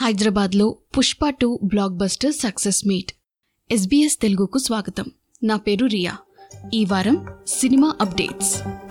హైదరాబాద్లో Pushpa 2 blockbuster success meet. SBS తెలుగుకు స్వాగతం. నా పేరు రియా. ఈ వారం సినిమా అప్డేట్స్.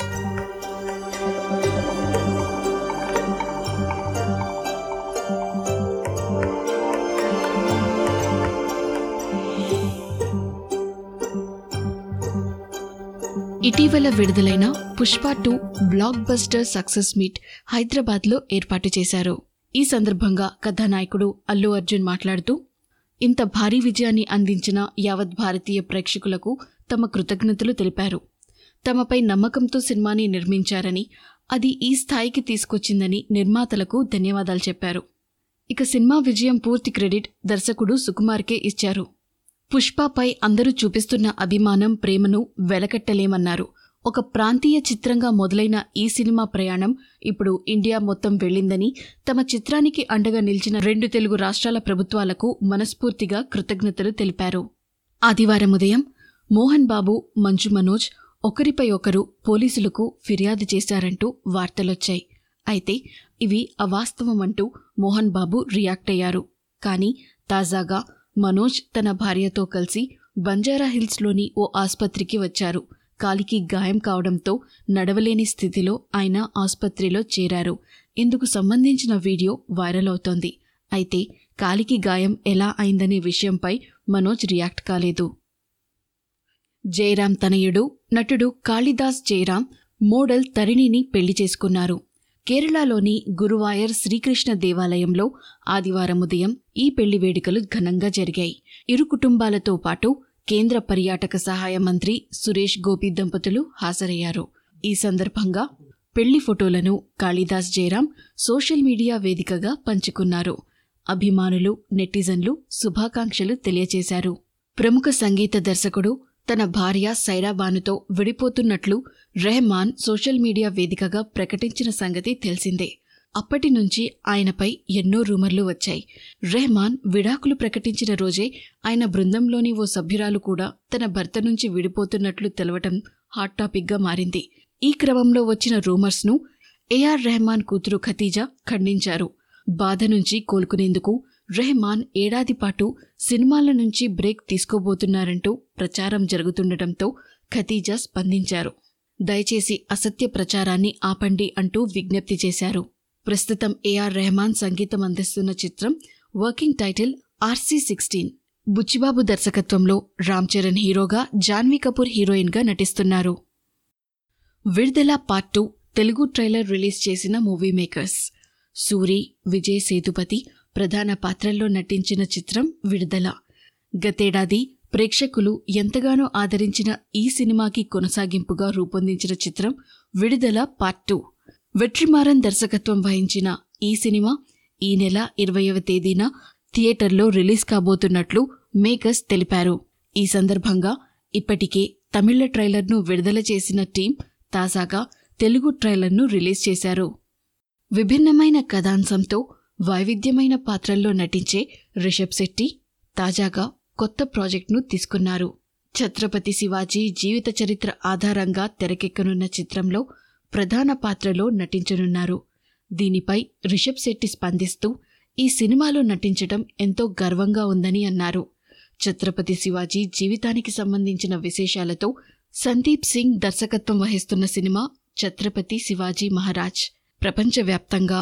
ఇటీవల విడుదలైన Pushpa 2 blockbuster success meet హైదరాబాద్లో ఏర్పాటు చేశారు. ఈ సందర్భంగా కథానాయకుడు అల్లు అర్జున్ మాట్లాడుతూ, ఇంత భారీ విజయాన్ని అందించిన యావత్ భారతీయ ప్రేక్షకులకు తమ కృతజ్ఞతలు తెలిపారు. తమపై నమ్మకంతో సినిమాని నిర్మించారని, అది ఈ స్థాయికి తీసుకొచ్చిందని నిర్మాతలకు ధన్యవాదాలు చెప్పారు. ఇక సినిమా విజయం పూర్తి క్రెడిట్ దర్శకుడు సుకుమార్కే ఇచ్చారు. పుష్పపై అందరూ చూపిస్తున్న అభిమానం, ప్రేమను వెలకట్టలేమన్నారు. ఒక ప్రాంతీయ చిత్రంగా మొదలైన ఈ సినిమా ప్రయాణం ఇప్పుడు ఇండియా మొత్తం వెళ్లిందని, తమ చిత్రానికి అండగా నిలిచిన 2 తెలుగు రాష్ట్రాల ప్రభుత్వాలకు మనస్ఫూర్తిగా కృతజ్ఞతలు తెలిపారు. ఆదివారం ఉదయం మోహన్ బాబు, మంచు మనోజ్ ఒకరిపై ఒకరు పోలీసులకు ఫిర్యాదు చేశారంటూ వార్తలొచ్చాయి. అయితే ఇవి అవాస్తవమంటూ మోహన్ బాబు రియాక్ట్ అయ్యారు. కానీ తాజాగా మనోజ్ తన భార్యతో కలిసి బంజారాహిల్స్లోని ఓ ఆస్పత్రికి వచ్చారు. కాలికి గాయం కావడంతో నడవలేని స్థితిలో ఆయన ఆస్పత్రిలో చేరారు. ఇందుకు సంబంధించిన వీడియో వైరల్ అవుతోంది. అయితే కాలికి గాయం ఎలా అయిందనే విషయంపై మనోజ్ రియాక్ట్ కాలేదు. జయరాం తనయుడు నటుడు కాళిదాస్ జయరాం మోడల్ తరిణిని పెళ్లి చేసుకున్నారు. కేరళలోని గురువాయర్ శ్రీకృష్ణ దేవాలయంలో ఆదివారం ఉదయం ఈ పెళ్లి వేడుకలు ఘనంగా జరిగాయి. ఇరు కుటుంబాలతో పాటు కేంద్ర పర్యాటక సహాయ మంత్రి సురేష్ గోపి దంపతులు హాజరయ్యారు. ఈ సందర్భంగా పెళ్లి ఫోటోలను కాళిదాస్ జయరాం సోషల్ మీడియా వేదికగా పంచుకున్నారు. అభిమానులు, నెటిజన్లు శుభాకాంక్షలు తెలియజేశారు. ప్రముఖ సంగీత దర్శకుడు తన భార్య సైరా బానుతో విడిపోతున్నట్లు రెహమాన్ సోషల్ మీడియా వేదికగా ప్రకటించిన సంగతి తెలిసిందే. అప్పటి నుంచి ఆయనపై ఎన్నో రూమర్లు వచ్చాయి. రెహమాన్ విడాకులు ప్రకటించిన రోజే ఆయన బృందంలోని ఓ సభ్యురాలు కూడా తన భర్త నుంచి విడిపోతున్నట్లు తెలవటం హాట్ టాపిక్గా మారింది. ఈ క్రమంలో వచ్చిన రూమర్స్ను ఏఆర్ రెహమాన్ కూతురు ఖతీజా ఖండించారు. బాధ నుంచి కోలుకునేందుకు రెహమాన్ ఏడాది పాటు సినిమాల నుంచి బ్రేక్ తీసుకోబోతున్నారంటూ ప్రచారం జరుగుతుండటంతో ఖతీజా స్పందించారు. దయచేసి అసత్య ప్రచారాన్ని ఆపండి అంటూ విజ్ఞప్తి చేశారు. ప్రస్తుతం ఏఆర్ రెహమాన్ సంగీతం అందిస్తున్న చిత్రం వర్కింగ్ టైటిల్ RC-16. బుచ్చిబాబు దర్శకత్వంలో రామ్ చరణ్ హీరోగా, జాన్వీ కపూర్ హీరోయిన్గా నటిస్తున్నారు. విడుదల పార్ట్ 2 తెలుగు ట్రైలర్ రిలీజ్ చేసిన మూవీ మేకర్స్. సూరి, విజయ్ సేతుపతి ప్రధాన పాత్రల్లో నటించిన చిత్రం విడుదల. గతేడాది ప్రేక్షకులు ఎంతగానో ఆదరించిన ఈ సినిమాకి కొనసాగింపుగా రూపొందించిన చిత్రం విడుదల పార్ట్ 2. వెట్రిమారన్ దర్శకత్వం వహించిన ఈ సినిమా ఈ నెల 20వ తేదీన థియేటర్లో రిలీజ్ కాబోతున్నట్లు మేకర్స్ తెలిపారు. ఈ సందర్భంగా ఇప్పటికే తమిళ ట్రైలర్ను విడుదల చేసిన టీం తాజాగా తెలుగు ట్రైలర్ను రిలీజ్ చేశారు. విభిన్నమైన కథాంశంతో వైవిధ్యమైన పాత్రల్లో నటించే రిషబ్ శెట్టి తాజాగా కొత్త ప్రాజెక్టును తీసుకున్నారు. ఛత్రపతి శివాజీ జీవిత చరిత్ర ఆధారంగా తెరకెక్కనున్న చిత్రంలో ప్రధాన పాత్రలో నటించనున్నారు. దీనిపై రిషబ్ శెట్టి స్పందిస్తూ, ఈ సినిమాలో నటించటం ఎంతో గర్వంగా ఉందని అన్నారు. ఛత్రపతి శివాజీ జీవితానికి సంబంధించిన విశేషాలతో సందీప్ సింగ్ దర్శకత్వం వహిస్తున్న సినిమా ఛత్రపతి శివాజీ మహారాజ్ ప్రపంచవ్యాప్తంగా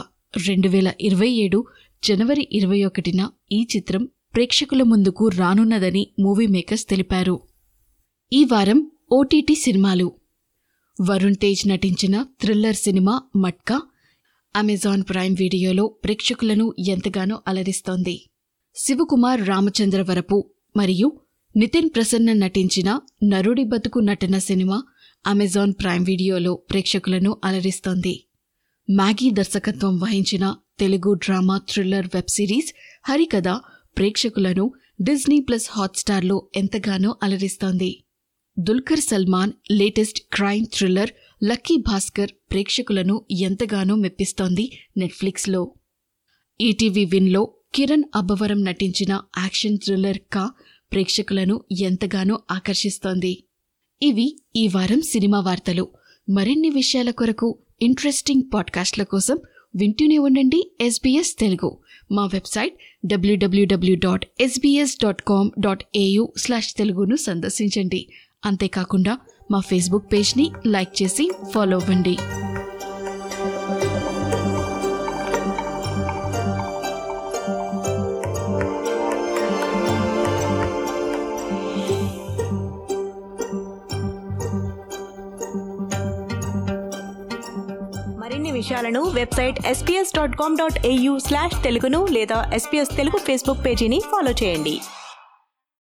2027 జనవరి 21న ఈ చిత్రం ప్రేక్షకుల ముందుకు రానున్నదని మూవీ మేకర్స్ తెలిపారు. ఈ వారం OTT సినిమాలు. వరుణ్ తేజ్ నటించిన thriller cinema Matka Amazon Prime వీడియోలో ప్రేక్షకులను ఎంతగానో అలరిస్తోంది. శివకుమార్ రామచంద్రవరపు మరియు నితిన్ ప్రసన్న నటించిన నరుడి బతుకు నటన సినిమా అమెజాన్ ప్రైమ్ వీడియోలో ప్రేక్షకులను అలరిస్తోంది. మ్యాగీ దర్శకత్వం వహించిన Telugu drama thriller web series Harikatha ప్రేక్షకులను డిజ్నీ+ హాట్స్టార్లో ఎంతగానో అలరిస్తోంది. Dulquer Salmaan latest crime thriller Lucky Baskhar ప్రేక్షకులను ఎంతగానో మెప్పిస్తోంది నెట్ఫ్లిక్స్లో. ఈటీవీ విన్లో కిరణ్ అబ్బవరం నటించిన యాక్షన్ థ్రిల్లర్ కా ప్రేక్షకులను ఎంతగానో ఆకర్షిస్తోంది. ఇవి ఈ వారం సినిమా వార్తలు. మరిన్ని విషయాల కొరకు ఇంట్రెస్టింగ్ పాడ్కాస్ట్ల కోసం వింటూనే ఉండండి SBS తెలుగు. మా వెబ్సైట్ www.sbs.com.au/teluguను సందర్శించండి. అంతేకాకుండా మా ఫేస్బుక్ పేజ్ని లైక్ చేసి ఫాలో అవ్వండి. మరిన్ని విషయాలను వెబ్సైట్ sbs.com.au/teluguను లేదా SBS తెలుగు ఫేస్బుక్ పేజీని ఫాలో చేయండి.